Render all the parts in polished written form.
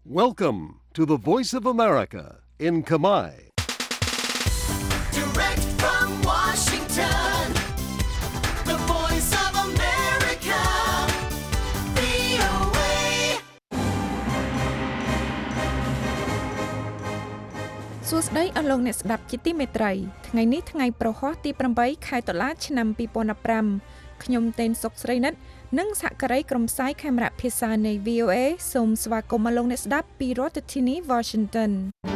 Welcome to the Voice of America in Khmer. Direct from Washington, the Voice of America, VOA. សួស្តីអស់លោកអ្នកស្ដាប់ជាទីមេត្រីថ្ងៃនេះថ្ងៃប្រហ័សទី8ខែតុលាឆ្នាំ2015ខ្ញុំតេនសុកស្រីនិតនិងសហការីក្រុមផ្សាយខេមរៈភាសានៃ VOA សូមស្វាគមន៍អស់លោកអ្នកស្ដាប់ពីរដ្ឋធានី Washington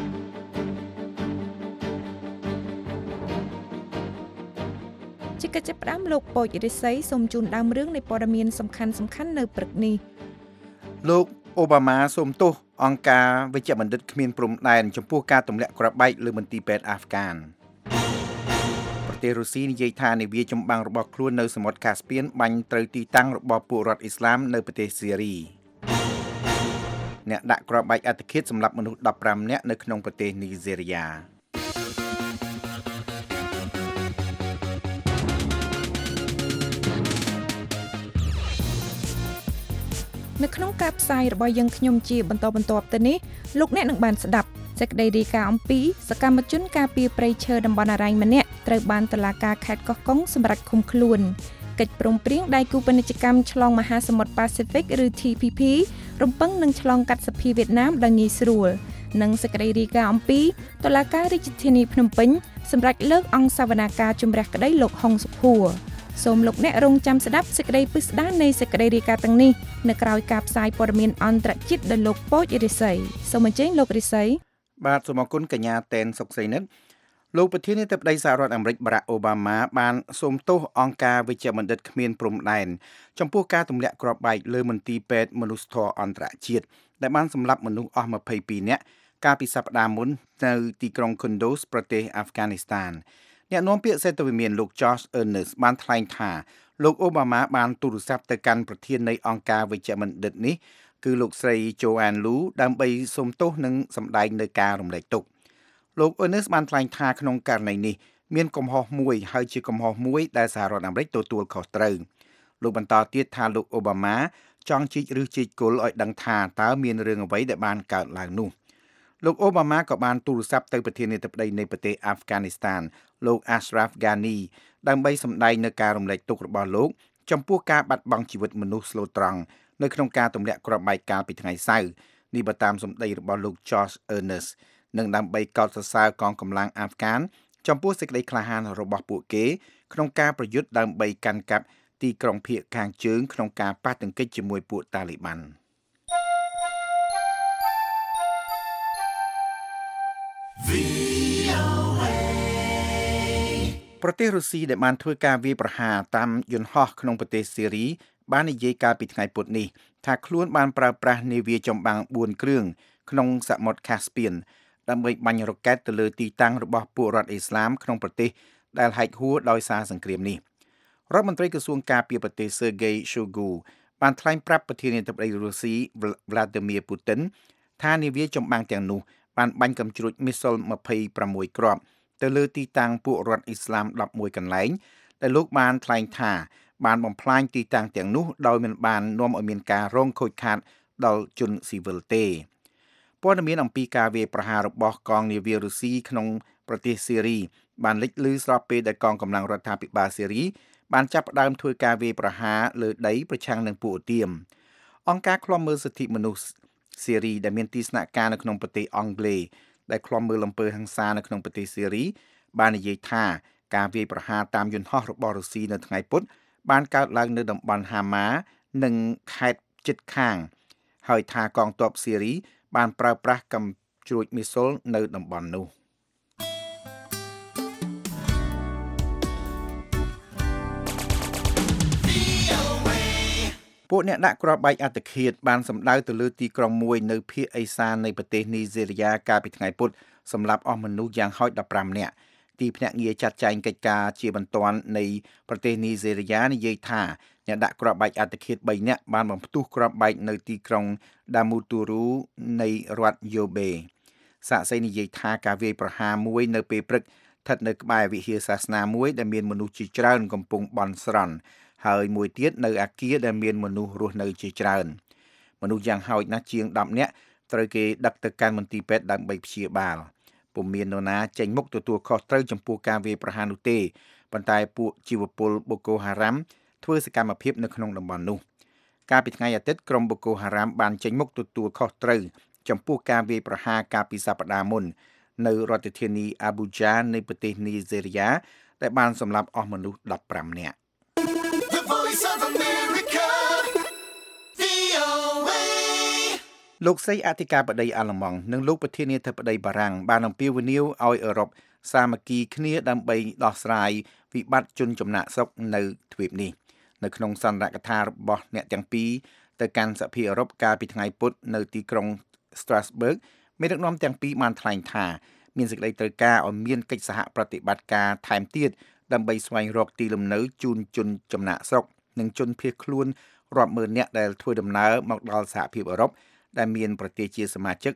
ជាកិច្ចចាប់ផ្ដើមលោកពូចរិស័យសូមជូនដើមរឿងនៃព័ត៌មានសំខាន់ៗនៅព្រឹកនេះលោកអូបាម៉ាសូមទោសអង្គការវិជ្ជបណ្ឌិតគ្មានព្រំដែនចំពោះការទម្លាក់គ្រាប់បែកលើមន្ទីរពេទ្យអាហ្វហ្គានប្រទេសរុស្ស៊ីនិយាយថានាវាចម្បាំងរបស់ខ្លួននៅសមុទ្រកាស្ពីនបាញ់ត្រូវទីតាំងរបស់ពួករដ្ឋអ៊ីស្លាមនៅប្រទេសស៊េរីអ្នកដាក់គ្រាប់បែកអត្តឃាតសម្រាប់មនុស្ស15នាក់នៅក្នុងប្រទេសនីហ្សេរីយ៉ានៅក្នុងការផ្សាយរបស់យើងខ្ញុំជាបន្តបន្ទាប់ទៅនេះលោកអ្នកនឹងបានស្ដាប់សេចក្តីរាយការណ៍អំពីសកម្មជនការពារព្រៃឈើតំបន់អរ៉ៃម្នាក់ត្រូវបានតុលាការខេត្តកោះកុងសម្រេចឃុំខ្លួនកិច្ចព្រមព្រៀងដៃគូពាណិជ្ជកម្មឆ្លងមហាសមុទ្រប៉ាស៊ីហ្វិកឬ TPP រំពឹងនឹងឆ្លងកាត់សភាវៀតណាមដោយងាយស្រួលនិងសេចក្តីរាយការណ៍អំពីតុលាការរាជធានីភ្នំពេញសម្រេចលើកអង្គសវនាការជំរះក្តីលោកហុងសុភួរសូមលោកអ្នករងចាំស្ដាប់សេចក្តីពិស្ដារនៃសេចក្តីរាយការណ៍ទាំងនេះនៅក្រៅការផ្សាយព័ត៌មានអន្តរជាតិដោយលោកពូចរិស័យសូមអញ្ជើញលោករិស័យបាទសូមអរគុណកញ្ញាតែនសុកស្រីនិតលោកប្រធានាធិបតីសហរដ្ឋអាមេរិកបារ៉ាក់អូបាម៉ាបានសូមទោសអង្គការវិជ្ជបណ្ឌិតគ្មានព្រំដែនចំពោះការទម្លាក់គ្រាប់បែកលើមន្ទីរពេទ្យមនុស្សធម៌អន្តរជាតិដែលបានសម្លាប់មនុស្សអស់22នាក់កាលពីសប្តាហ៍មុននៅទីក្រុង Kunduz ប្រទេសអាហ្វហ្គានីស្ថានអ្នកនាំពាក្យសេដ្ឋវិមានលោក Josh Earnest បានថ្លែងថាលោកអូបាម៉ាបានទូរស័ព្ទទៅកាន់ប្រធាននៃអង្គការវិជ្ជបណ្ឌិតនេះគឺលោកស្រី Joanne Liu ដើម្បីសូមទោសនិងសម្ដែងនៅការរំលែកទុក្ខលោក Earnest បានថ្លែងថាក្នុងករណីនេះមានកំហុសមួយហើយជាកំហុសមួយដែលសហរដ្ឋអាមេរិកទទួលខុសត្រូវលោកបន្តទៀតថាលោកអូបាម៉ាចង់ជីកឬជីកគល់ឲ្យដឹងថាតើមានរឿងអ្វីដែលបានកើតឡើងនោះលោកអូបាម៉ាក៏បានទូរស័ព្ទទៅប្រធានាធិបតីនៃប្រទេសអាហ្វហ្គានីស្ថានលោក Ashraf Ghani ដើម្បីសម្ដែងនៅការរំលែកទុក្ខរបស់លោកចំពោះការបាត់បង់ជីវិតមនុស្សស្លូតត្រង់នៅក្នុងការទម្លាក់គ្រាប់បែកកាលពីថ្ងៃសៅរ៍នេះបើតាមសម្ដីរបស់លោក Josh Earnest និងដើម្បីកោតសរសើរកងកម្លាំងអាហ្វហ្គានចំពោះសេចក្តីក្លាហានរបស់ពួកគេក្នុងការប្រយុទ្ធដើម្បីកាន់កាប់ទីក្រុងភាគខាងជើងក្នុងការប៉ះទង្គិចជាមួយពួកតាលីប៊ាន់ប្រទេសរុស្ស៊ីដែលបានធ្វើការវាយប្រហារតាមយន្តហោះក្នុងប្រទេសស៊េរីបាននិយាយកាលពីថ្ងៃពុធនេះថាខ្លួនបានប្រើប្រាស់នាវាចម្បាំង4គ្រឿងក្នុងសមុទ្រកាស្ពីនដើម្បីបាញ់រ៉ុកែតទៅលើទីតាំងរបស់ពួករដ្ឋអ៊ីស្លាមក្នុងប្រទេសដែលហែកហួរដោយសារសង្គ្រាមនេះរដ្ឋមន្ត្រីក្រសួងការពារប្រទេស Sergei Shoigu បានថ្លែងប្រាប់ប្រធានាធិបតីរុស្ស៊ី Vladimir Putin ថានាវាចម្បាំងទាំងនោះបានបាញ់កាំជ្រួចមីស៊ីល26គ្រាប់ទៅលើទីតាំងពួករដ្ឋអ៊ីស្លាម11កន្លែងដែលលោកបានថ្លែងថាបានបំផ្លាញទីតាំងទាំងនោះដោយមិនបាននាំឲ្យមានការរងខូចខាតដល់ជនស៊ីវិលទេព័ត៌មានអំពីការវាយប្រហាររបស់កងនាវារុស្ស៊ីក្នុងប្រទេសស៊េរីបានលេចលឺស្របពេលដែលកងកម្លាំងរដ្ឋាភិបាលស៊េរីបានចាប់ផ្ដើមធ្វើការវាយប្រហារលើដីប្រឆាំងនឹងពួកឧទាមអង្គការឃ្លាំមើលសិទ្ធិមនុស្សស៊េរីដែលមានទីស្នាក់ការនៅក្នុងប្រទេសអង់គ្លេសដែលឃ្លាំមើលអំពើហិង្សានៅក្នុងប្រទេសស៊េរីបាននិយាយថាការវាយប្រហារតាមយន្តហោះរបស់រុស្ស៊ីនៅថ្ងៃពុធបានកើតឡើងនៅតំបន់ហាម៉ានិងខេត្តជិតខាងហើយថាកងទ័ពស៊េរីបានប្រើប្រាស់កាំជ្រួចមីស៊ីលនៅតំបន់នោះពួកអ្នកដាក់គ្រាប់បែកអត្តឃាតបានសម្ដៅទៅលើទីក្រុងមួយនៅភាគឦសាននៃប្រទេសនីហ្សេរីយ៉ាកាលពីថ្ងៃពុធសម្រាប់អស់មនុស្សយ៉ាងហោច15នាក់ទីភ្នាក់ងារចាត់ចែងកិច្ចការជាបន្ទាន់នៃប្រទេសនីហ្សេរីយ៉ានិយាយថាអ្នកដាក់គ្រាប់បែកអត្តឃាត3នាក់បានបំផ្ទុះគ្រាប់បែកនៅទីក្រុងដាមូទូរូនៃរដ្ឋយូបេសាក់សីនិយាយថាការវាយប្រហារមួយនៅពេលព្រឹកស្ថិតនៅក្បែរវិហារសាសនាមួយដែលមានមនុស្សជាច្រើនកំពុងបន់ស្រន់ហើយមួយទៀតនៅអគារដែលមានមនុស្សរស់នៅជាច្រើនមនុស្សយ៉ាងហោចណាស់ជាង10នាក់ត្រូវគេដឹកទៅកាន់មន្ទីរពេទ្យដើម្បីព្យាបាលពុំមាននរណាចេញមុខទទួលខុសត្រូវចំពោះការវាយប្រហារនោះទេប៉ុន្តែពួកជីវពល Boko Haram ធ្វើសកម្មភាពនៅក្នុងតំបន់នោះកាលពីថ្ងៃអាទិត្យក្រុម Boko Haram បានចេញមុខទទួលខុសត្រូវចំពោះការវាយប្រហារកាលពីសប្តាហ៍មុននៅរដ្ឋធានី Abuja នៃប្រទេសនីហ្សេរីយ៉ាដែលបានសម្លាប់អស់មនុស្ស15នាក់ The Voice of America, VOA. លោកស្រីអធិការបតីអាល្លឺម៉ង់និងលោកប្រធានាធិបតីបារាំងបានអំពាវនាវឲ្យអឺរ៉ុបសាមគ្គីគ្នាដើម្បីដោះស្រាយវិបត្តិជនចំណាក់ស្រុកនៅទ្វីបនេះនៅក្នុងសន្និកថារបស់អ្នកទាំងពីរទៅកាន់សហភាពអឺរ៉ុបកាលពីថ្ងៃពុធនៅទីក្រុង Strasbourg មេដឹកនាំទាំងពីរបានថ្លែងថាមានសេចក្តីត្រូវការឲ្យមានកិច្ចសហប្រតិបត្តិការថែមទៀតដើម្បីស្វែងរកទីលំនៅជូនជនចំណាក់ស្រុកនិងជនភៀសខ្លួនរាប់ម៉ឺននាក់ដែលធ្វើដំណើរមកដល់សហភាពអឺរ៉ុបដែលមានប្រទេសជាសមាជិក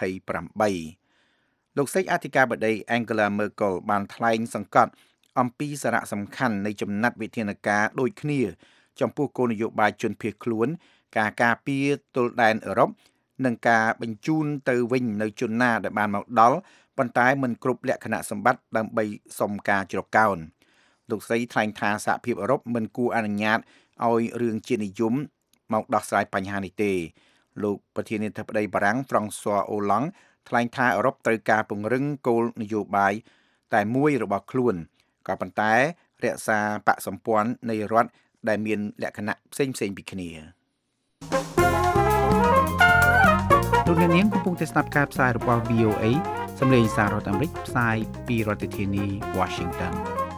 28លោកស្រីអធិការបតី Angela Merkel បានថ្លែងសង្កត់អំពីសារៈសំខាន់នៃចំណាត់វិធានការដូចគ្នាចំពោះគោលនយោបាយជនភៀសខ្លួនការការពារទល់ដែនអឺរ៉ុបនិងការបញ្ជូនទៅវិញនៅជនណាដែលបានមកដល់ប៉ុន្តែមិនគ្រប់លក្ខណៈសម្បត្តិដើម្បីសុំការជ្រកកោនលោកស្រីថ្លែងថាសហភាពអឺរ៉ុបមិនគួរអនុញ្ញាតឲ្យរឿងជានិយមមកដោះស្រាយបញ្ហានេះទេលោកប្រធានាធិបតីបារាំង François Hollande ថ្លែងថាអឺរ៉ុបត្រូវការពង្រឹងគោលនយោបាយតែមួយរបស់ខ្លួនក៏ប៉ុន្តែរក្សាបកសម្ព័ន្ធនៃរដ្ឋដែលមានលក្ខណៈផ្សេងៗពីគ្នាលោកអ្នកនាងកំពុងតែស្ដាប់ការផ្សាយរបស់ VOA សម្លេងសាររដ្ឋអាមេរិកផ្សាយពីរដ្ឋធានី Washington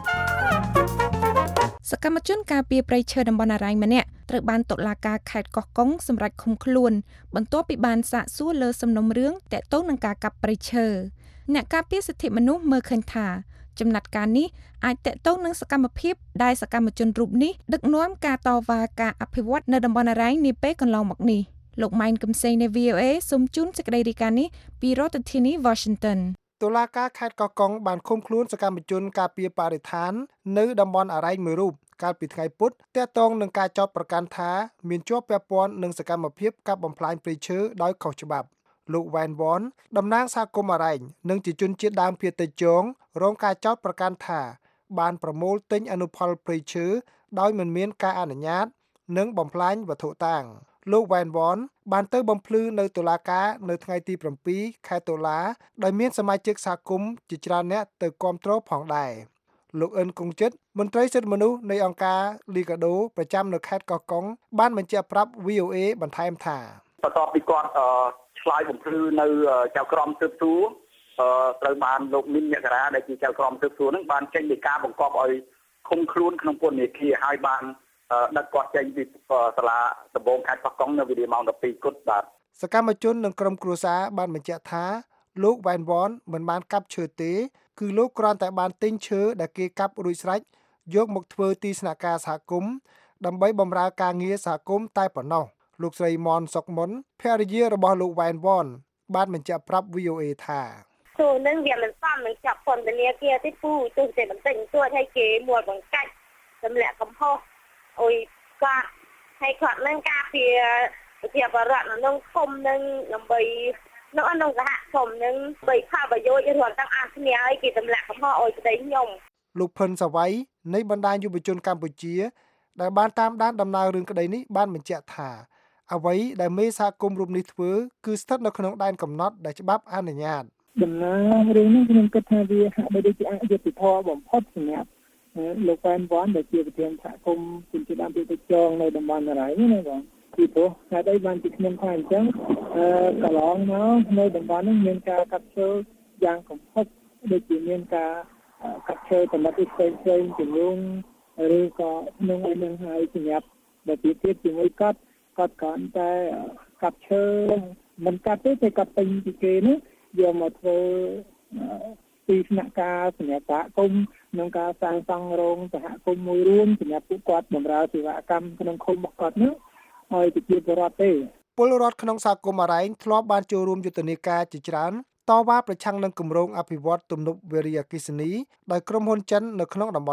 សកម្មជនការពារព្រៃឈើតំបន់អរ៉ៃម្នាក់ត្រូវបានតុលាការខេត្តកោះកុងសម្រេចឃុំខ្លួនបន្ទាប់ពីបានសាកសួរលើសំណុំរឿងទាក់ទងនឹងការកាប់ព្រៃឈើអ្នកការពារសិទ្ធិមនុស្សមើលឃើញថាចំណាត់ការនេះអាចទាក់ទងនឹងសកម្មភាពដែលសកម្មជនរូបនេះដឹកនាំការតវ៉ាការអភិវឌ្ឍនៅតំបន់អរ៉ៃនាពេលកន្លងមកនេះលោកម៉ែនកំសែងនៃ VOA សូមជូនសេចក្តីរាយការណ៍នេះពីរដ្ឋធានី Washington តុលាការខេត្តកោះកុងបានឃុំខ្លួនសកម្មជនការពារបរិស្ថាននៅតំបន់អរ៉ៃមួយរូបកាលពីថ្ងៃពុធទាក់ទងនឹងការចោទប្រកាន់ថាមានជាប់ពាក់ព័ន្ធនឹងសកម្មភាពកាប់បំផ្លាញព្រៃឈើដោយខុសច្បាប់លោកវ៉ែនវ៉នតំណាងសហគមន៍អរ៉ៃនិងជាជនជាតិដើមភាគតិចជងរងការចោទប្រកាន់ថាបានប្រមូលទិញអនុផលព្រៃឈើដោយមិនមានការអនុញ្ញាតនិងបំផ្លាញវត្ថុតាងលោកវ៉ែនវ៉នបានទៅបំភ្លឺនៅតុលាការនៅថ្ងៃទី7ខែតុលាដោយមានសមាជិកសហគមន៍ជាច្រើនអ្នកទៅគាំទ្រផងដែរលោកអិនកុងចិត្តមន្ត្រីសិទ្ធិមនុស្សនៃអង្គការលីកាដូប្រចាំនៅខេត្តកោះកុងបានបញ្ជាក់ប្រាប់ VOA បន្ថែមថាបន្ទាប់ពីគាត់ឆ្លើយបំភ្លឺនៅចៅក្រមស៊ើបសួរត្រូវបានលោកមីនញករាដែលជាចៅក្រមស៊ើបសួរនឹងបានចេញពីការបង្គាប់ឲ្យឃុំខ្លួនក្នុងពន្ធនាគារហើយបានដឹកគាត់ចេញពីសាលាដំបងខេត្តកោះកុងនៅវេលាម៉ោង 12 គត់បាទសកម្មជននិងក្រុមគ្រួសារបានបញ្ជាក់ថាលោកវ៉ែនវ៉នមិនបានកាប់ឈើទេគឺលោកគ្រាន់តែបានទិញឈើដែលគេកាប់រួចស្រេចយកមកធ្វើទីស្នាក់ការសហគមន៍ដើម្បីបម្រើការងារសហគមន៍តែប៉ុណ្ណោះលោកស្រីម៉នសុកមុនភរិយារបស់លោកវ៉ែនវ៉នបានបញ្ជាក់ប្រាប់ VOA ថាចូលនឹងវាមិនសមនឹងចាប់ពន្ធនាគារទេពូទោះតែបន្តិចបន្តួចឲ្យគេមួលបង្កាច់សម្លាក់កំហុសអុយគាត់ឲ្យគាត់នឹងការពារប្រជាពលរដ្ឋនៅក្នុងឃុំនឹងដើម្បីនៅក្នុងសហគមន៍នឹងបីផលប្រយោជន៍រួមទាំងអស់គ្នាឲ្យគេសម្លាក់កំហុសឲ្យប្តីខ្ញុំលោកផិនសាវ័យនៃបណ្ដាញយុវជនកម្ពុជាដែលបានតាមដានដំណើររឿងក្តីនេះបានបញ្ជាក់ថាអ្វីដែលមេសហគមន៍រូបនេះធ្វើគឺស្ថិតនៅក្នុងដែនកំណត់ដែលច្បាប់អនុញ្ញាតដំណើររឿងនេះខ្ញុំគិតថាវាហាក់បីដូចជាអយុត្តិធម៌បំផុតសម្រាប់លោកវ៉ែនវ៉នដែលជាប្រធានសហគមន៍ជនជាតិដើមភាគតិចជងនៅតំបន់អរ៉ៃនេះណាបងពីព្រោះហេតុអីបានជាខ្ញុំថាអញ្ចឹងកន្លងមកនៅតំបន់នេះមានការកាប់ឈើយ៉ាងកំហុសដូចជាមានការកាប់ឈើចំណុចផ្សេងៗជំរុញឬក៏ក្នុងឯនឹងហើយសម្រាប់ដែលទៀតជាមួយគាត់គ្រាន់តែកាប់ឈើមិនកាប់ទេតែកាប់ពេញពីគេនោះយកមកធ្វើទីស្នាក់ការសម្រាប់សហគមន៍ក្នុងការសាងសង់រោងសហគមន៍មួយរួមសម្រាប់ពួកគាត់បម្រើសេវាកម្មក្នុងឃុំរបស់គាត់នោះហើយប្រជាពលរដ្ឋទេពលរដ្ឋក្នុងសហគមន៍អរ៉ៃធ្លាប់បានចូលរួមយុទ្ធនាការជាច្រើនតវ៉ាប្រឆាំងនឹងគម្រោងអភិវឌ្ឍទំនប់វារីអគ្គិសនីដោយក្រុមហ៊ុនចិននៅក្នុងតំបន់នេះ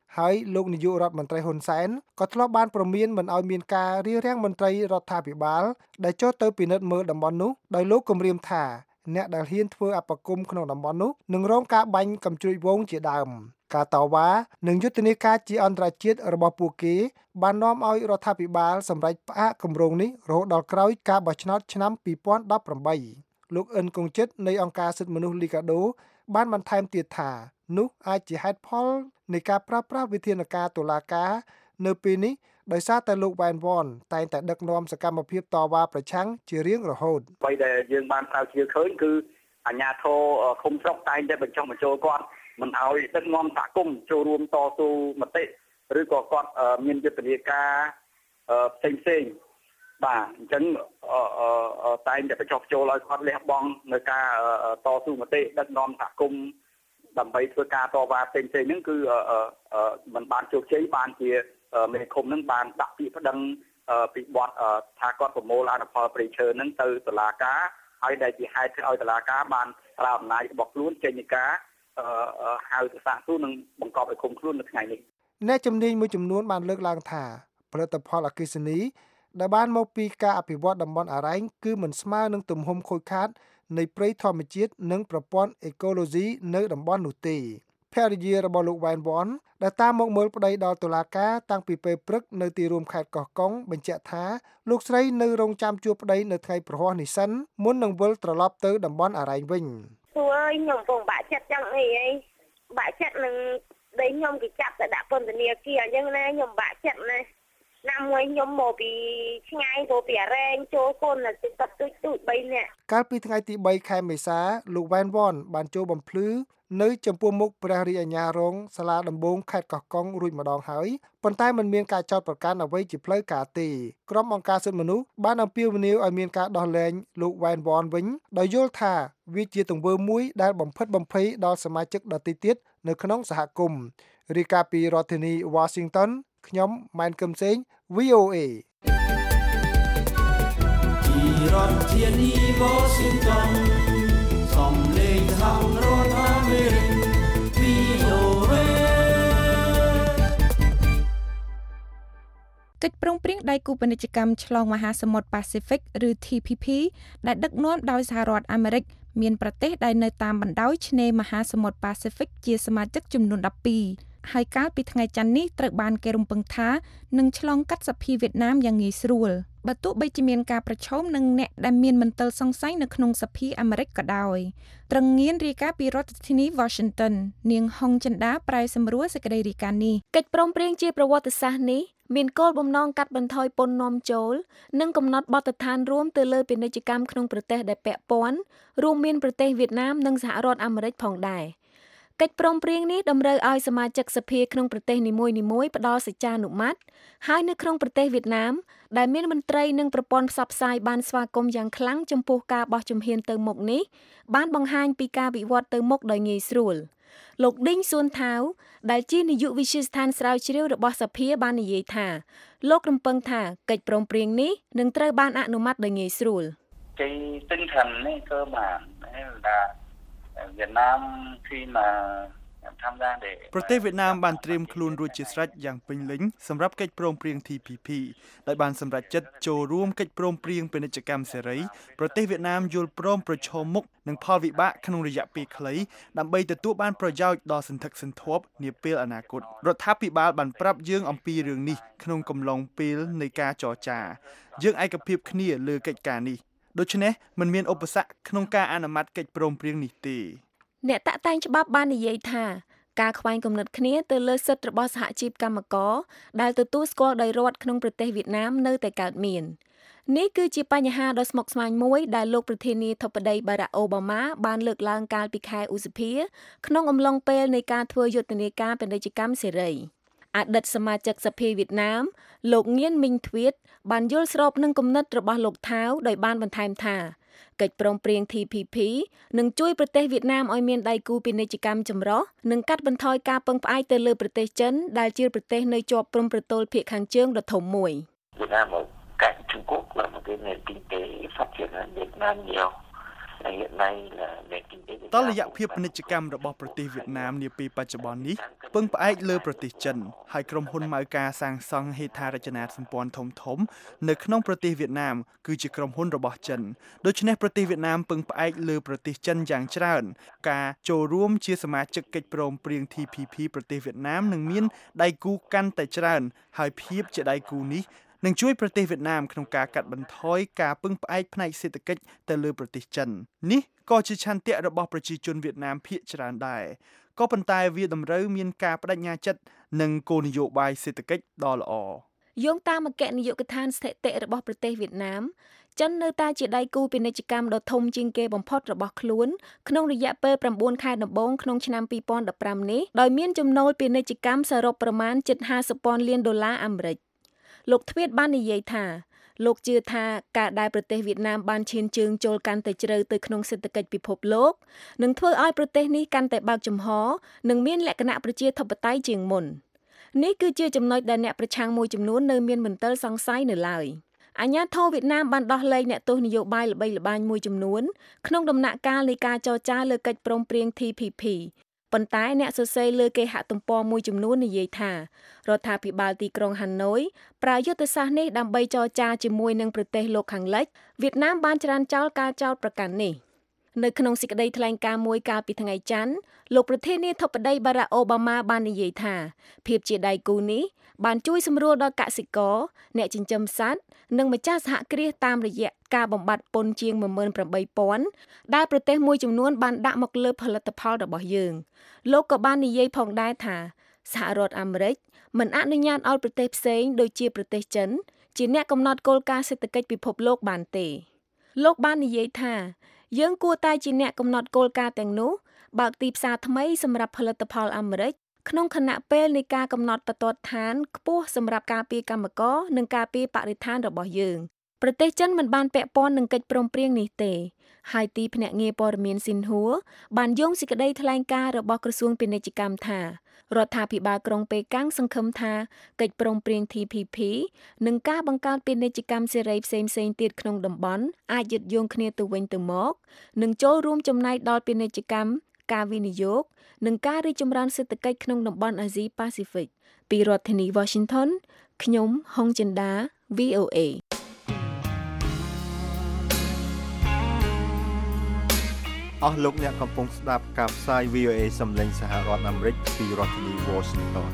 ហើយលោកនាយករដ្ឋមន្ត្រីហ៊ុនសែនក៏ធ្លាប់បានប្រមានមិនឲ្យមានការរារាំងមន្ត្រីរដ្ឋាភិបាលដែលចូលទៅពិនិត្យមើលតំបន់នោះដោយលោកគម្រាមថាអ្នកដែលហ៊ានធ្វើអបគមក្នុងតំបន់នោះនឹងរងការបាញ់កំជ្រួចវងជាដើមការតវ៉ានិងយុទ្ធនាការជាអន្តរជាតិរបស់ពួកគេបាននាំឲ្យរដ្ឋាភិបាលសម្រេចផ្អាកគម្រោងនេះរហូតដល់ក្រោយការបោះឆ្នោតឆ្នាំ2018លោកអិនកុងជិតនៃអង្គការសិទ្ធិមនុស្សលីកាដូបានបន្ថែមទៀតថានោះអាចជាហេតុផលនៃការប្រើប្រាស់វិធានការតុលាការនៅពេលនេះដោយសារតែលោកវ៉ែនវ៉នតែងតែដឹកនាំសកម្មភាពតវ៉ាប្រឆាំងជារៀងរហូតអ្វីដែលយើងបានស្រាវជ្រាវឃើញគឺអាជ្ញាធរឃុំស្រុកតែងតែបញ្ចុះបញ្ចូលគាត់មិនឲ្យដឹកនាំសហគមន៍ចូលរួមតស៊ូមតិឬក៏គាត់មានយុទ្ធនាការផ្សេងបាទអញ្ចឹងតែងតែបញ្ចុះចូលឲ្យគាត់លះបង់នៅការតស៊ូមតិដឹកនាំសហគមន៍ដើម្បីធ្វើការតវ៉ាផ្សេងហ្នឹងគឺมันបានជោគជ័យបានជាមេឃុំហ្នឹងបានដាក់ពាក្យប្តឹងពីបទថាគាត់ប្រមូលអនុផលព្រៃឈើហ្នឹងទៅតុលាការហើយដែលជាហេតុធ្វើឲ្យតុលាការបានប្រើអំណាចរបស់ខ្លួនចេញនីការហៅទៅសាកសួរនិងបង្កប់ឲ្យឃុំខ្លួននៅថ្ងៃនេះអ្នកជំនាញមួយចំនួនបានលើកឡើងថាផលិតផលអគ្គិសនីដែលបានមកពីការអភិវឌ្ឍតំបន់អរ៉ែងគឺមិនស្មើនឹងទំហំខូចខាតនៃព្រៃធម្មជាតិនិងប្រព័ន្ធអេកូឡូស៊ីនៅតំបន់នោះទេភរិយារបស់លោកវ៉ែនវ៉នដែលតាមមកមើលប្តីដល់តុលាការតាំងពីពេលព្រឹកនៅទីរួមខេត្តកោះកុងបញ្ជាក់ថាលោកស្រីនៅរងចាំជួបប្តីនៅថ្ងៃព្រហស្បតិ៍នេះសិនមុននឹងវិលត្រឡប់ទៅតំបន់អរ៉ែងវិញសួរខ្ញុំពងបាក់ចិត្តចឹងអីបាក់ចិត្តនឹងដីខ្ញុំគេចាប់ទៅដាក់ពន្ធនាគារអញ្ចឹងណាខ្ញុំបាក់ចិត្តណាណាមួយខ្ញុំមកពីឆ្ងាយទៅពីអរ៉ែងចូលកូនទៅទឹកទូច3នាក់កាលពីថ្ងៃទី3ខែមេសាលោកវ៉ែនវ៉នបានចូលបំភ្លឺនៅចំពោះមុខព្រះរាជអាជ្ញារងសាលាដំបងខេត្តកោះកុងរួចម្ដងហើយប៉ុន្តែមិនមានការចោទប្រកាន់អ្វីជាផ្លូវការទេក្រុមអង្គការសិទ្ធិមនុស្សបានអំពាវនាវឲ្យមានការដោះលែងលោកវ៉ែនវ៉នវិញដោយយល់ថាវាជាទង្វើមួយដែលបំផិតបំភ័យដល់សមាជិកដទៃទៀតនៅក្នុងសហគមន៍រាយការណ៍ពីរដ្ឋធានី Washington ខ្ញុំម៉ែនកឹមសេង VOA ពីរដ្ឋធានី Washington សំឡេងសហរដ្ឋអាមេរិក VOA កិច្ចព្រមព្រៀងដៃគូពាណិជ្ជកម្មឆ្លងមហាសមុទ្រ Pacific ឬ TPP ដែលដឹកនាំដោយសហរដ្ឋអាមេរិកមានប្រទេសដែលនៅតាមបណ្ដោយឆ្នេរមហាសមុទ្រ Pacific ជាសមាជិកចំនួន12ហើយកាលពីថ្ងៃច័ន្ទនេះត្រូវបានគេរំពឹងថានឹងឆ្លងកាត់សភាវៀតណាមយ៉ាងងាយស្រួលបើទោះបីជាមានការប្រឈមនឹងអ្នកដែលមានមន្ទិលសង្ស័យនៅក្នុងសភាអាមេរិកក៏ដោយត្រឹងងៀនរាយការណ៍ពីរដ្ឋធានី Washington នាងហុងចិន្តាប្រែសម្រួលសេចក្តីរាយការណ៍នេះកិច្ចព្រមព្រៀងជាប្រវត្តិសាស្ត្រនេះមានគោលបំណងកាត់បន្ថយពន្ធនាំចូលនិងកំណត់បទដ្ឋានរួមទៅលើពាណិជ្ជកម្មក្នុងប្រទេសដែលពាក់ព័ន្ធរួមមានប្រទេសវៀតណាមនិងសហរដ្ឋអាមេរិកផងដែរកិច្ចព្រមព្រៀងនេះតម្រូវឲ្យសមាជិកសភាក្នុងប្រទេសនីមួយៗផ្ដល់សេចក្ដីអនុម័តហើយនៅក្នុងប្រទេសវៀតណាមដែលមានមន្ត្រីនិងប្រព័ន្ធផ្សព្វផ្សាយបានស្វាគមន៍យ៉ាងខ្លាំងចំពោះការបោះជំហានទៅមុខនេះបានបង្ហាញពីការវិវត្តទៅមុខដោយងាយស្រួលលោកឌីងសួនថាវដែលជានាយកវិទ្យាស្ថានស្រាវជ្រាវរបស់សភាបាននិយាយថាលោករំពឹងថាកិច្ចព្រមព្រៀងនេះនឹងត្រូវបានអនុម័តដោយងាយស្រួល cái tinh thần này cơ bản là Việt Nam khi mà tham gia để ប្រទេសវៀតណាមបានត្រៀមខ្លួនរួចជាស្រេចយ៉ាងពេញលេញសម្រាប់កិច្ចព្រមព្រៀង TPP ដោយបានសម្រេចចិត្តចូលរួមកិច្ចព្រមព្រៀងពាណិជ្ជកម្មសេរីប្រទេសវៀតណាមយល់ព្រមប្រឈមមុខនឹងផលវិបាកក្នុងរយៈពេលខ្លីដើម្បីទទួលបានប្រយោជន៍ដ៏សន្ធឹកសន្ធាប់នាពេលអនាគតរដ្ឋាភិបាលបានប្រាប់យើងអំពីរឿងនេះក្នុងកំឡុងពេលនៃការចរចាយើងឯកភាពគ្នាលើកិច្ចការនេះដូច្នេះមិនមានឧបសគ្គក្នុងការអនុម័តកិច្ចព្រមព្រៀងនេះទេអ្នកតាក់តែងច្បាប់បាននិយាយថាការខ្វែងគំនិតគ្នាទៅលើសិទ្ធិរបស់សហជីពកម្មករដែលទទួលស្គាល់ដោយរដ្ឋក្នុងប្រទេសវៀតណាមនៅតែកើតមាននេះគឺជាបញ្ហាដ៏ស្មុគស្មាញមួយដែលលោកប្រធានាធិបតីបារ៉ាក់អូបាម៉ាបានលើកឡើងកាលពីខែឧសភាក្នុងអំឡុងពេលនៃការធ្វើយុទ្ធនាការពាណិជ្ជកម្មសេរីអតីតសមាជិកសភាវៀតណាមលោកងៀនមីងទ្វៀតបានយល់ស្របនឹងគំនិតរបស់លោកថាវដោយបានបន្ថែមថាកិច្ចព្រមព្រៀង TPP នឹងជួយប្រទេសវៀតណាមឲ្យមានដៃគូពាណិជ្ជកម្មចម្រុះនិងកាត់បន្ថយការពឹងផ្អែកទៅលើប្រទេសចិនដែលជាប្រទេសនៅជាប់ព្រំប្រទល់ភាគខាងជើងដ៏ធំមួយ Việt Nam ở cạnh Trung Quốc là một cái nền kinh tế phát triển hơn Việt Nam nhiều. hiện nay là nền kinh tế Việt Nam តរយៈភាពពាណិជ្ជកម្មរបស់ប្រទេសវៀតណាមនាពេលបច្ចុប្បន្ននេះពឹងផ្អែកលើប្រទេសចិនហើយក្រុមហ៊ុនម៉ៅការសាងសង់ហេដ្ឋារចនាសម្ព័ន្ធធំៗនៅក្នុងប្រទេសវៀតណាមគឺជាក្រុមហ៊ុនរបស់ចិនដូច្នេះប្រទេសវៀតណាមពឹងផ្អែកលើប្រទេសចិនយ៉ាងច្រើនការចូលរួមជាសមាជិកកិច្ចព្រមព្រៀង TPP ប្រទេសវៀតណាមនឹងមានដៃគូកាន់តែច្រើនហើយភាពជាដៃគូនេះនឹងជួយប្រទេសវៀតណាមក្នុងការកាត់បន្ថយការពឹងផ្អែកផ្នែកសេដ្ឋកិច្ចទៅលើប្រទេសចិននេះក៏ជាឆន្ទៈរបស់ប្រជាជនវៀតណាមភាគច្រើនដែរក៏ប៉ុន្តែវាតម្រូវមានការបដិញ្ញាចិត្តនិងគោលនយោបាយសេដ្ឋកិច្ចដ៏ល្អយោងតាមអគ្គនាយកដ្ឋានស្ថិតិរបស់ប្រទេសវៀតណាមចិននៅតែជាដៃគូពាណិជ្ជកម្មដ៏ធំជាងគេបំផុតរបស់ខ្លួនក្នុងរយៈពេល9ខែដំបូងក្នុងឆ្នាំ2015នេះដោយមានចំណូលពាណិជ្ជកម្មសរុបប្រមាណជិត$50,000 លានអាមេរិកលោកទ្វាតបាននិយាយថាលោកជឿថាការដែលប្រទេសវៀតណាមបានឈានជើងចូលកាន់តែជ្រៅទៅក្នុងសេដ្ឋកិច្ចពិភពលោកនឹងធ្វើឲ្យប្រទេសនេះកាន់តែបើកចំហនិងមានលក្ខណៈប្រជាធិបតេយ្យជាងមុននេះគឺជាចំណុចដែលអ្នកប្រឆាំងមួយចំនួននៅមានមន្ទិលសង្ស័យនៅឡើយអាញាធរវៀតណាមបានដោះលែងអ្នកទោសនយោបាយល្បីល្បាញមួយចំនួនក្នុងដំណាក់កាលនៃការចរចាលើកិច្ចព្រមព្រៀង TPP ប៉ុន្តែអ្នកសរសេរលើគេហទំព័រមួយចំនួននិយាយថារដ្ឋាភិបាលទីក្រុងហាណូយប្រើយុទ្ធសាស្ត្រនេះដើម្បីចរចាជាមួយនឹងប្រទេសលោកខាងលិចវៀតណាមបានច្រានចោលការចោទប្រកាន់នេះនៅក្នុងសេចក្តីថ្លែងការណ៍មួយកាលពីថ្ងៃច័ន្ទលោកប្រធានាធិបតីបារ៉ាក់អូបាម៉ាបាននិយាយថាភាពជាដៃគូនេះបានជួយសម្រួលដល់កសិករអ្នកចិញ្ចឹមសត្វនិងម្ចាស់សហគ្រាសតាមរយៈការបំបត្តិពន្ធជាង 18,000 ដែលប្រទេសមួយចំនួនបានដាក់មកលើផលិតផលរបស់យើងលោកក៏បាននិយាយផងដែរថាសហរដ្ឋអាមេរិកមិនអនុញ្ញាតឲ្យប្រទេសផ្សេងដូចជាប្រទេសចិនជាអ្នកកំណត់គោលការណ៍សេដ្ឋកិច្ចពិភពលោកបានទេលោកបាននិយាយថាយើងគួរតែជាអ្នកកំណត់គោលការណ៍ទាំងនោះបើកទីផ្សារថ្មីសម្រាប់ផលិតផលអាមេរិកក្នុងខណៈពេលនៃការកំណត់បទដ្ឋានខ្ពស់សម្រាប់ការពារកម្មករនិងការពារបរិស្ថានរបស់យើងប្រទេសចិនមិនបានពាក់ព័ន្ធនឹងកិច្ចព្រមព្រៀងនេះទេហើយទីភ្នាក់ងារព័ត៌មានស៊ីនហួរបានយកសេចក្តីថ្លែងការណ៍របស់ក្រសួងពាណិជ្ជកម្មថារដ្ឋាភិបាលក្រុងប៉េកាំងសង្ឃឹមថាកិច្ចព្រមព្រៀង TPP និងការបង្កើតពាណិជ្ជកម្មសេរីផ្សេងៗទៀតក្នុងតំបន់អាចยึดយោងគ្នាទៅវិញទៅមកនិងចូលរួមចំណែកដល់ពាណិជ្ជកម្មការវិនិយោគនិងការរីកចម្រើនសេដ្ឋកិច្ចក្នុងតំបន់អាស៊ីប៉ាស៊ីហ្វិកពីរដ្ឋធានី Washington ខ្ញុំហុងចិន្តា VOA អស់លោកអ្នកកំពុងស្ដាប់ការផ្សាយ VOA សំឡេងសហរដ្ឋអាមេរិកពីរដ្ឋធានី Washington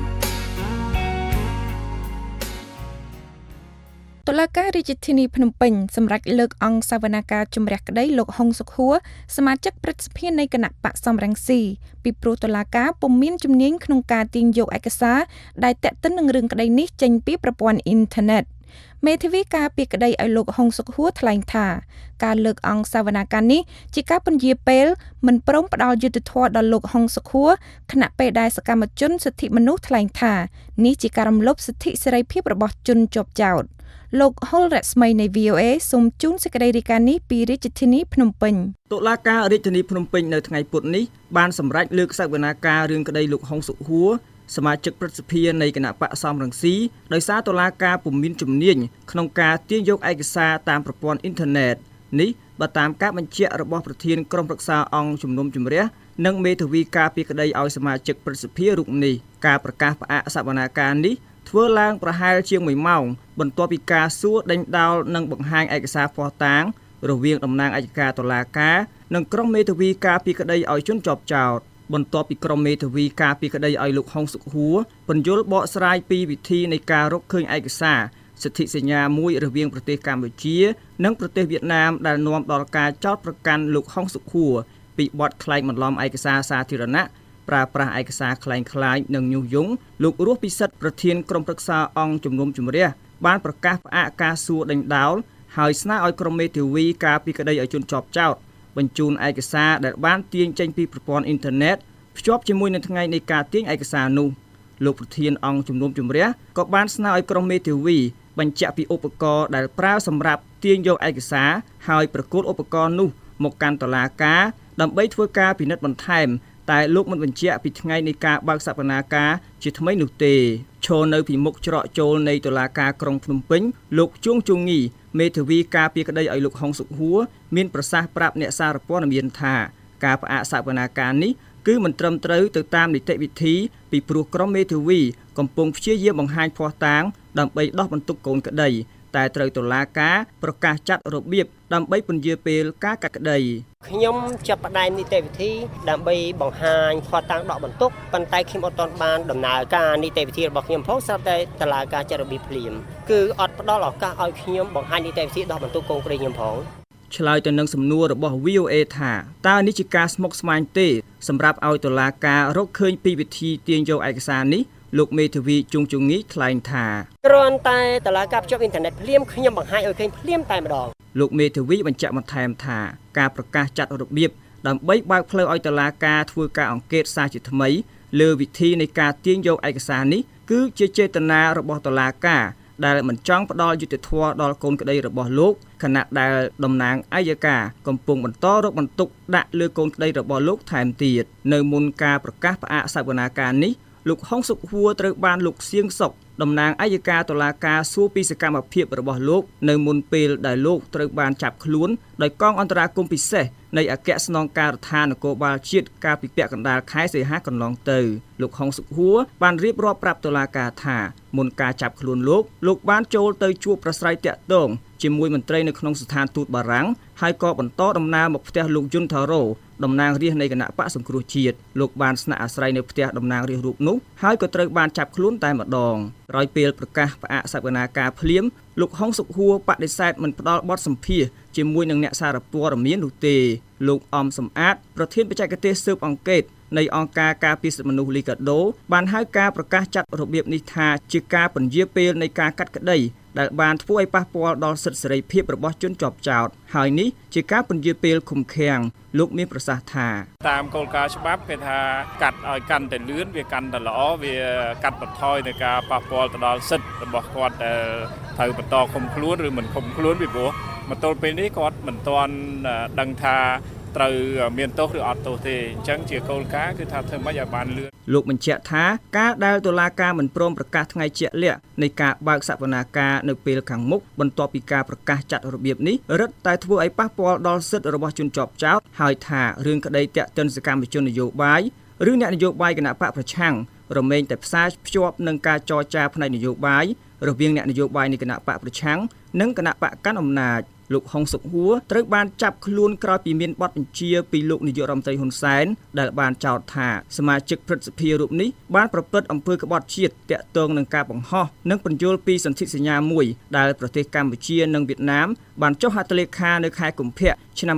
តុលាការរាជធានីភ្នំពេញសម្រេចលើកអង្គសវនាការជំរះក្តីលោកហុងសុខួរសមាជិកព្រឹទ្ធសភានៃគណៈបកសំរងស៊ីពីព្រោះតុលាការពុំមានជំនាញក្នុងការទាញយកឯកសារដែលទាក់ទិននឹងរឿងក្តីនេះចេញពីប្រព័ន្ធអ៊ីនធឺណិតមេធាវីការពីក្តីឲ្យលោកហុងសុខួរថ្លែងថាការលើកអង្គសវនាការនេះជាការពន្យាពេលមិនព្រមផ្ដល់យុត្តិធម៌ដល់លោកហុងសុខួរខណៈពេលដែលសកម្មជនសិទ្ធិមនុស្សថ្លែងថានេះជាការរំលោភសិទ្ធិសេរីភាពរបស់ជនជាប់ចោទលោកហុលរស្មីនៃ VOA សូមជូនសេចក្តីរាយការណ៍នេះពីរាជធានីភ្នំពេញតុលាការរាជធានីភ្នំពេញនៅថ្ងៃពុធនេះបានសម្រេចលើកសវនាការរឿងក្តីលោកហុងសុខួរសមាជិកព្រឹទ្ធសភានៃគណៈបកសំរងស៊ីដោយសារតុលាការពុំមានជំនាញក្នុងការទាញយកឯកសារតាមប្រព័ន្ធអ៊ីនធឺណិតនេះបើតាមការបញ្ជាក់របស់ប្រធានក្រុមប្រឹក្សាអង្គជំនុំជម្រះនិងមេធាវីការពីក្តីឲ្យសមាជិកព្រឹទ្ធសភារូបនេះការប្រកាសផ្អាកសវនាការនេះធ្វើឡើងប្រហែលជាង1ម៉ោងបន្ទាប់ពីការសួរដេញដោលនិងបង្ហាញឯកសារភស្តុតាងរវាងតំណាងអัยការតុលាការនិងក្រុមមេធាវីការពីក្តីឲ្យជនជាប់ចោទបន្ទាប់ពីក្រុមមេធាវីការពីក្តីឲ្យលោកហុងសុខួរពន្យល់បកស្រាយពីវិធីនៃការរកឃើញឯកសារសិទ្ធិសញ្ញាមួយរវាងប្រទេសកម្ពុជានិងប្រទេសវៀតណាមដែលនាំដល់ការចោទប្រកាន់លោកហុងសុខួរពីបទក្លែងបន្លំឯកសារសាធារណៈប្រើប្រាស់ឯកសារក្លែងក្លាយនិងញុះញង់លោករស់ពិសិដ្ឋប្រធានក្រុមប្រឹក្សាអង្គជំនុំជម្រះបានប្រកាសផ្អាកការសួរដេញដោលហើយស្នើឲ្យក្រុមមេធាវីការពីក្តីឲ្យជនជាប់ចោទបញ្ជូនឯកសារដែលបានទាញចេញពីប្រព័ន្ធអ៊ីនធឺណិតភ្ជាប់ជាមួយនឹងថ្ងៃនៃការទាញឯកសារនោះលោកប្រធានអង្គជំនុំជម្រះក៏បានស្នើឲ្យក្រុមមេធាវីបញ្ជាក់ពីឧបករណ៍ដែលប្រើសម្រាប់ទាញយកឯកសារហើយប្រគល់ឧបករណ៍នោះមកកាន់តុលាការដើម្បីធ្វើការពិនិត្យបន្ថែមតែលោកមិនបញ្ជាក់ពីថ្ងៃនៃការបើកសវនាការជាថ្មីនោះទេឈរនៅពីមុខច្រកចូលនៃតុលាការក្រុងភ្នំពេញលោកជួងជងីមេធាវីការពារក្តីឲ្យលោកហុងសុខួរមានប្រសាសន៍ប្រាប់អ្នកសារព័ត៌មានថាការផ្អាកសវនាការនេះគឺមិនត្រឹមត្រូវទៅតាមនីតិវិធីពីព្រោះក្រុមមេធាវីកំពុងព្យាយាមបង្ហាញភស្តុតាងដើម្បីដោះបន្ទុកកូនក្តីតែត្រូវតុលាការប្រកាសចាត់របៀបដើម្បីពន្យាពេលការកាត់ក្តីខ្ញុំចាប់ផ្ដើមនីតិវិធីដើម្បីបង្ហាញភស្តុតាងដកបន្ទុកប៉ុន្តែខ្ញុំអត់ទាន់បានដំណើរការនីតិវិធីរបស់ខ្ញុំផងស្រាប់តែតុលាការចាត់របៀបភ្លាមគឺអត់ផ្ដល់ឱកាសឲ្យខ្ញុំបង្ហាញនីតិវិធីដោះបន្ទុកកូនក្តីខ្ញុំផងឆ្លើយទៅនឹងសំណួររបស់ VOA ថាតើនេះជាការស្មុគស្មាញទេសម្រាប់ឲ្យតុលាការរកឃើញពីវិធីទាញយកឯកសារនេះលោកមេធាវីជួងជងីថ្លែងថាគ្រាន់តែតុលាការភ្ជាប់អ៊ីនធឺណិតភ្លាមខ្ញុំបង្ហាញឲ្យឃើញភ្លាមតែម្ដងលោកមេធាវីបញ្ជាក់បន្ថែមថាការប្រកាសចាត់របៀបដើម្បីបើកផ្លូវឲ្យតុលាការធ្វើការអង្កេតសារជាថ្មីលើវិធីនៃការទាញយកឯកសារនេះគឺជាចេតនារបស់តុលាការដែលមិនចង់ផ្ដល់យុត្តិធម៌ដល់កូនក្តីរបស់លោកខណៈដែលតំណាងអัยការកំពុងបន្តរកបន្ទុកដាក់លើកូនក្តីរបស់លោកថែមទៀតនៅមុនការប្រកាសផ្អាកសវនាការនេះលោកហុងសុខួរត្រូវបានលោកសៀងសុកតំណាងអัยការតុលាការសួរពីសកម្មភាពរបស់លោកនៅមុនពេលដែលលោកត្រូវបានចាប់ខ្លួនដោយកងអន្តរាគមន៍ពិសេសនៃអគ្គស្នងការដ្ឋាននគរបាលជាតិកាលពីពាក់កណ្ដាលខែសីហាកន្លងទៅលោកហុងសុខួរបានរៀបរាប់ប្រាប់តុលាការថាមុនការចាប់ខ្លួនលោកបានចូលទៅជួបប្រស្រ័យតាក់ទងជាមួយមន្ត្រីនៅក្នុងស្ថានទូតបារាំងហើយក៏បន្តដំណើរមកផ្ទះលោកយុនថារ៉ូតំណាងរាស្ត្រនៃគណៈបកសង្គ្រោះជាតិលោកបានស្នាក់អាស្រ័យនៅផ្ទះតំណាងរាស្ត្ររូបនោះហើយក៏ត្រូវបានចាប់ខ្លួនតែម្ដងក្រោយពេលប្រកាសផ្អាកសវនាការភ្លាមលោកហុងសុខួរបដិសេធមិនផ្ដល់បទសម្ភាសន៍ជាមួយនឹងអ្នកសារព័ត៌មាននោះទេលោកអំសំអាតប្រធានបច្ចេកទេសស៊ើបអង្កេតនៃអង្គការការពារសិទ្ធិមនុស្សលីកាដូបានហៅការប្រកាសចាត់របៀបនេះថាជាការពន្យាពេលនៃការកាត់ក្តីដែលបានធ្វើឲ្យប៉ះពាល់ដល់សិទ្ធិសេរីភាពរបស់ជនជាប់ចោទហើយនេះជាការពន្យាពេលឃុំឃាំងលោកមានប្រសាសន៍ថាតាមគោលការណ៍ច្បាប់គេថាកាត់ឲ្យកាន់តែលឿនវាកាន់តែល្អវាកាត់បន្ថយនៃការប៉ះពាល់ទៅដល់សិទ្ធិរបស់គាត់ដែលត្រូវបន្តឃុំខ្លួនឬមិនឃុំខ្លួនពីព្រោះមកទល់ពេលនេះគាត់មិនទាន់ដឹងថាត្រូវមានទោសឬអត់ទោសទេអញ្ចឹងជាគោលការណ៍គឺថាធ្វើម៉េចឲ្យបានលឿនលោកបញ្ជាក់ថាការដែលតុលាការមិនព្រមប្រកាសថ្ងៃជាក់លាក់នៃការបើកសវនាការនៅពេលខាងមុខបន្ទាប់ពីការប្រកាសចាត់របៀបនេះរឹតតែធ្វើឲ្យប៉ះពាល់ដល់សិទ្ធិរបស់ជនជាប់ចោទហើយថារឿងក្តីតាក់ទិនសកម្មជននយោបាយឬអ្នកនយោបាយគណៈបកប្រឆាំងរមែងតែផ្សារភ្ជាប់នឹងការចរចាផ្នែកនយោបាយរវាងអ្នកនយោបាយនៃគណៈបកប្រឆាំងនិងគណៈបកកាន់អំណាចលោកហុងសុខួរត្រូវបានចាប់ខ្លួនក្រោយពីមានបទបញ្ជាពីលោកនាយករដ្ឋមន្ត្រីហ៊ុនសែនដែលបានចោទថាសមាជិកព្រឹទ្ធសភារូបនេះបានប្រព្រឹត្តអំពើក្បត់ជាតិទាក់ទងនឹងការបង្ហោះនិងបញ្យល់ពីសន្ធិសញ្ញាមួយដែលប្រទេសកម្ពុជានិងវៀតណាមបានចុះហត្ថលេខានៅខែកុម្ភៈឆ្នាំ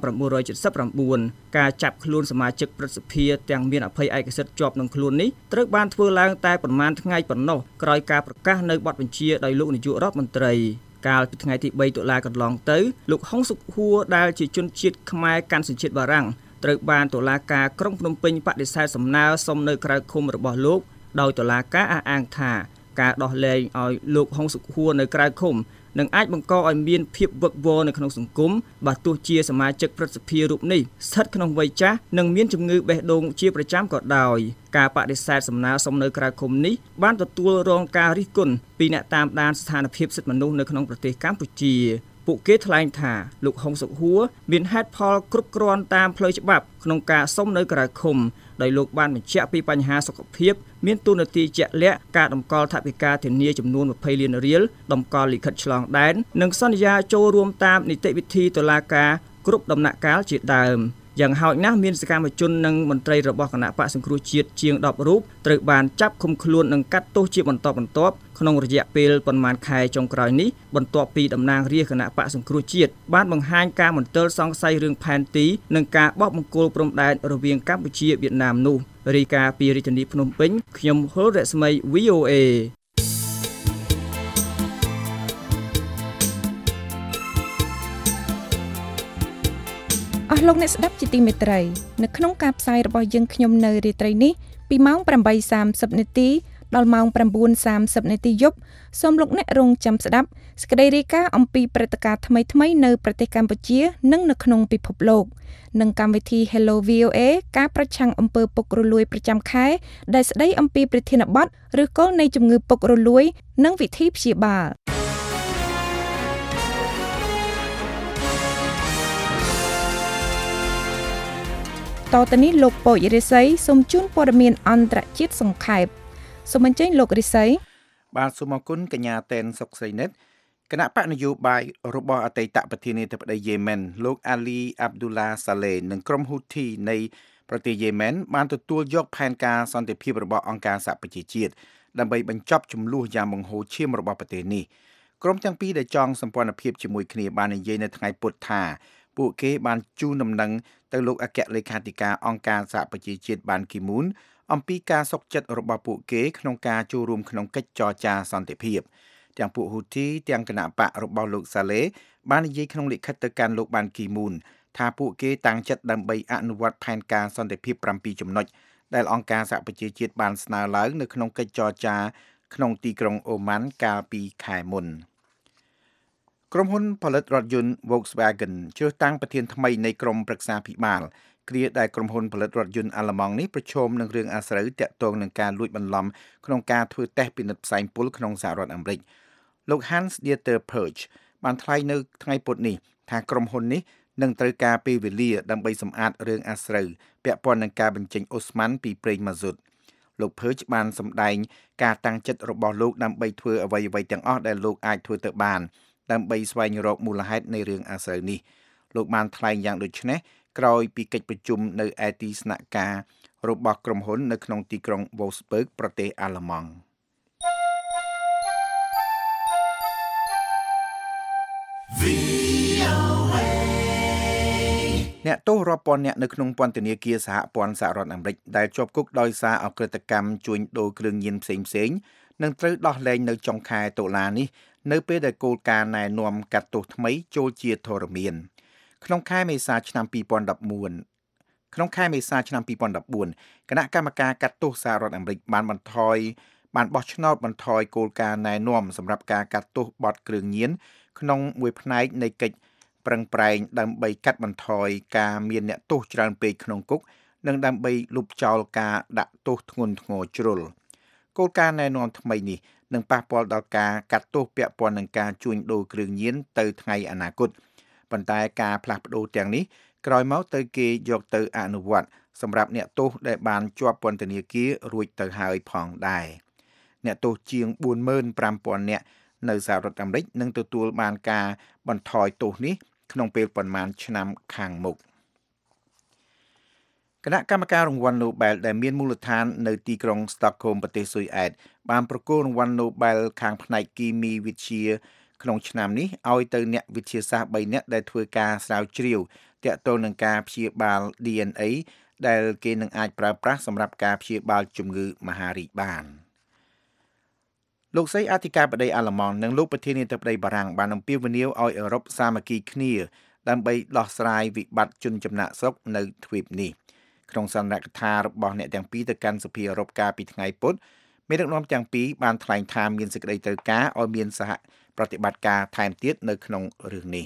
1979ការចាប់ខ្លួនសមាជិកព្រឹទ្ធសភាទាំងមានអភ័យឯកសិទ្ធិជាប់នឹងខ្លួននេះត្រូវបានធ្វើឡើងតែប្រមាណថ្ងៃប៉ុណ្ណោះក្រោយការប្រកាសនៅបទបញ្ជាដោយលោកនាយករដ្ឋមន្ត្រីកាលពីថ្ងៃទី3តុលាកន្លងទៅលោកហុងសុខួរដែលជាជនជាតិខ្មែរកាន់សញ្ជាតិបារាំងត្រូវបានតុលាការក្រុងភ្នំពេញបដិសេធសំណើសុំនៅក្រៅឃុំរបស់លោកដោយតុលាការអះអាងថាការដោះលែងឲ្យលោកហុងសុខួរនៅក្រៅឃុំនឹងអាចបង្កឲ្យមានភាពវឹកវរនៅក្នុងសង្គមបើទោះជាសមាជិកព្រឹទ្ធសភារូបនេះស្ថិតក្នុងវ័យចាស់និងមានជំងឺបេះដូងជាប្រចាំក៏ដោយការបដិសេធសំណើសុំនៅក្រៅឃុំនេះបានទទួលរងការរិះគន់ពីអ្នកតាមដានស្ថានភាពសិទ្ធិមនុស្សនៅក្នុងប្រទេសកម្ពុជាពួកគេថ្លែងថាលោកហុងសុខួរមានហេតុផលគ្រប់គ្រាន់តាមផ្លូវច្បាប់ក្នុងការសុំនៅក្រៅឃុំដោយលោកបានបញ្ជាក់ពីបញ្ហាសុខភាពមានទូនាទីជាក់លាក់ការតម្កល់ថវិកាធានាចំនួន20លានរៀលតម្កល់លិខិតឆ្លងដែននិងសន្យាចូលរួមតាមនីតិវិធីតុលាការគ្រប់ដំណាក់កាលជាដើមយ៉ាងហោចណាស់មានសកម្មជននិងមន្ត្រីរបស់គណៈបកសង្គ្រោះជាតិជាង10រូបត្រូវបានចាប់ឃុំខ្លួននិងកាត់ទោសជាបន្តបន្ទាប់ក្នុងរយៈពេលប៉ុន្មានខែចុងក្រោយនេះបន្ទាប់ពីតំណាងរាស្ត្រគណៈបកសង្គ្រោះជាតិបានបង្ហាញការមន្ទិលសង្ស័យរឿងផែនទីនិងការបោះបង្គោលព្រំដែនរវាងកម្ពុជាវៀតណាមនោះរាយការណ៍ពីរាជធានីភ្នំពេញខ្ញុំហុលរស្មី VOA លោកអ្នកស្ដាប់ជាទីមេត្រីនៅក្នុងការផ្សាយរបស់យើងខ្ញុំនៅរាត្រីនេះពីម៉ោង 8:30 នាទីដល់ម៉ោង 9:30 នាទីយប់សូមលោកអ្នករងចាំស្ដាប់សេចក្តីរាយការណ៍អំពីព្រឹត្តិការណ៍ថ្មីៗនៅប្រទេសកម្ពុជានិងនៅក្នុងពិភពលោកនិងកម្មវិធី Hello VOA ការប្រឆាំងអំពើពុករលួយប្រចាំខែដែលស្ដីអំពីប្រធានបទឬគល់នៃជំងឺពុករលួយនិងវិធីព្យាបាលតទៅនេះលោកពូចរិស័យសូមជូនព័ត៌មានអន្តរជាតិសង្ខេបសូមអញ្ជើញលោករិស័យបាទសូមអរគុណកញ្ញាតែនសុកសីនិតគណៈបកនយោបាយរបស់អតីតប្រធានាធិបតីយេម៉ែនលោកអាលីអាប់ឌូឡាសាឡេនិងក្រុមហ៊ូធីនៃប្រទេសយេម៉ែនបានទទួលយកផែនការសន្តិភាពរបស់អង្គការសហប្រជាជាតិដើម្បីបញ្ចប់ជម្លោះយ៉ាងបង្ហូរឈាមរបស់ប្រទេសនេះក្រុមទាំងពីរដែលចងសម្ព័ន្ធភាពជាមួយគ្នាបាននិយាយនៅថ្ងៃពុធថាពួកគេបានជូនដំណឹងទៅលោកអគ្គលេខាធិការអង្គការសហប្រជាជាតិបានគីមូនអំពីការសុខចិត្តរបស់ពួកគេក្នុងការចូលរួមក្នុងកិច្ចចរចាសន្តិភាពទាំងពួកហ៊ូធីទាំងគណៈបករបស់លោកសាឡេបាននិយាយក្នុងលិខិតទៅកាន់លោកបានគីមូនថាពួកគេតាំងចិត្តដើម្បីអនុវត្តផែនការសន្តិភាព7ចំណុចដែលអង្គការសហប្រជាជាតិបានស្នើឡើងនៅក្នុងកិច្ចចរចាក្នុងទីក្រុងអូម៉ាន់កាលពីខែមុនក្រុមហ៊ុនផលិតរថយន្ត Volkswagen ជ្រើសតាំងប្រធានថ្មីនៃក្រុមប្រឹក្សាភិបាលគ្រាដែលក្រុមហ៊ុនផលិតរថយន្តអាល្លឺម៉ង់នេះប្រឈមនឹងរឿងអាស្រូវទាក់ទងនឹងការលួចបន្លំក្នុងការធ្វើតេស្តពិនិត្យផ្សែងពុលក្នុងសហរដ្ឋអាមេរិកលោក Hans Dieter Purch បានថ្លែងនៅថ្ងៃពុធនេះថាក្រុមហ៊ុននេះនឹងត្រូវការពេលវេលាដើម្បីសម្អាតរឿងអាស្រូវពាក់ព័ន្ធនឹងការបញ្ចេញអូស្មန်ពីប្រេងម៉ាស៊ូតលោក Purch បានសម្ដែងការតាំងចិត្តរបស់លោកដើម្បីធ្វើអ្វីៗទាំងអស់ដែលលោកអាចធ្វើទៅបានដើម្បីស្វែងរកមូលហេតុនៃរឿងអាស្រូវនេះលោកបានថ្លែងយ៉ាងដូចនេះក្រោយពីកិច្ចប្រជុំនៅឯទីស្នាក់ការរបស់ក្រុមហ៊ុននៅក្នុងទីក្រុង Wolfsburg ប្រទេសអាល្លឺម៉ង់អ្នកទោសរាប់ពាន់នាក់នៅក្នុងពន្ធនាគារសហព័ន្ធសហរដ្ឋអាមេរិកដែលជាប់គុកដោយសារអក្រិតកម្មជួញដូរគ្រឿងញៀនផ្សេងៗនឹងត្រូវដោះលែងនៅចុងខែតុលានេះនៅពេលដែលគោលការណ៍ណែនាំកាត់ទោសថ្មីចូលជាធរមានក្នុងខែមេសាឆ្នាំ2014គណៈកម្មការកាត់ទោសសហរដ្ឋអាមេរិកបានបោះឆ្នោតបន្ថយគោលការណ៍ណែនាំសម្រាប់ការកាត់ទោសបទគ្រឿងញៀនក្នុងមួយផ្នែកនៃកិច្ចប្រឹងប្រែងដើម្បីកាត់បន្ថយការមានអ្នកទោសច្រើនពេកក្នុងគុកនិងដើម្បីលុបចោលការដាក់ទោសធ្ងន់ធ្ងរជ្រុលគោលការណ៍ណែនាំថ្មីនេះនឹងប៉ះពាល់ដល់ការកាត់ទោសពាក់ព័ន្ធនឹងការជួញដូរគ្រឿងញៀនទៅថ្ងៃអនាគតប៉ុន្តែការផ្លាស់ប្ដូរទាំងនេះក្រោយមកទៅគេយកទៅអនុវត្តសម្រាប់អ្នកទោសដែលបានជាប់ពន្ធនាគាររួចទៅហើយផងដែរអ្នកទោសជាង 45,000 នាក់នៅសហរដ្ឋអាមេរិកនឹងទទួលបានការបន្ថយទោសនេះក្នុងពេលប្រមាណឆ្នាំខាងមុខគណៈកម្មការរង្វាន់ Nobel ដែលមានមូលដ្ឋាននៅទីក្រុង Stockholm ប្រទេសស៊ុយអែតបានប្រគល់រង្វាន់ Nobel ខាងផ្នែកគីមីវិទ្យាក្នុងឆ្នាំនេះឲ្យទៅអ្នកវិទ្យាសាស្ត្រ3នាក់ដែលធ្វើការស្រាវជ្រាវទាក់ទងនឹងការព្យាបាល DNA ដែលគេនឹងអាចប្រើប្រាស់សម្រាប់ការព្យាបាលជំងឺមហារីកបានលោកស្រីអធិការបតីអាល្លឺម៉ង់និងលោកប្រធានាធិបតីបារាំងបានអំពាវនាវឲ្យអឺរ៉ុបសាមគ្គីគ្នាដើម្បីដោះស្រាយវិបត្តិជនចំណាក់ស្រុកនៅទ្វីបនេះក្នុងសន្និសីទរបស់អ្នកទាំងពីរទៅកាន់សភាអឺរ៉ុបកាលពីថ្ងៃពុធមេដឹកនាំទាំងពីរបានថ្លែងថាមានសេចក្តីត្រូវការឲ្យមានសហប្រតិបត្តិការថែមទៀតនៅក្នុងរឿងនេះ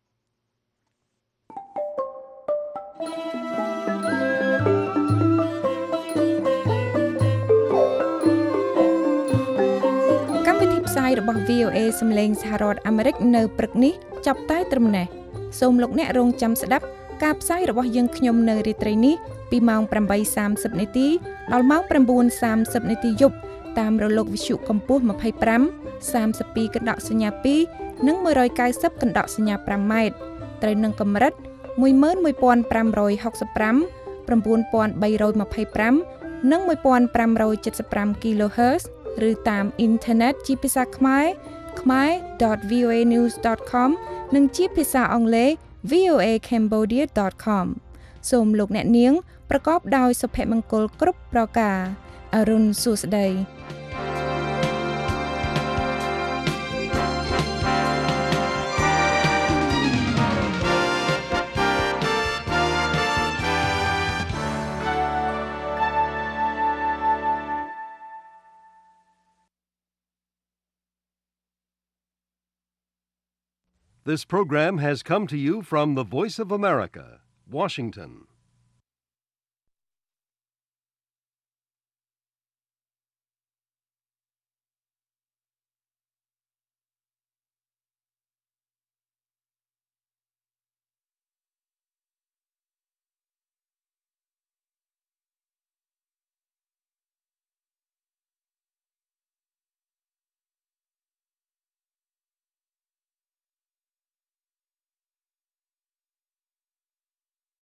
កម្មវិធីផ្សាយរបស់ VOA សំឡេងសហរដ្ឋអាមេរិកនៅព្រឹកនេះចាប់តែត្រឹមនេះសូមលោកអ្នករងចាំស្ដាប់ការផ្សាយរបស់យើងខ្ញុំនៅរាត្រីនេះពីម៉ោង 8:30 នាទីដល់ម៉ោង 9:30 នាទីយប់តាមរលកវិទ្យុកម្ពស់ 25 32 កណ្ដកសញ្ញា 2 និង 190 កណ្ដកសញ្ញា 5 ម៉ែត្រត្រូវនឹងកម្រិត 11565 9325 និង 1575 kHz ឬតាមអ៊ីនធឺណិតជាភាសាខ្មែរ khmer.voanews.com និងជាភាសាអង់គ្លេស voacambodia.com សូមលោកអ្នកនាងប្រកបដោយសុភមង្គលគ្រប់ប្រការអរុនសួស្តី This program has come to you from the Voice of America, Washington.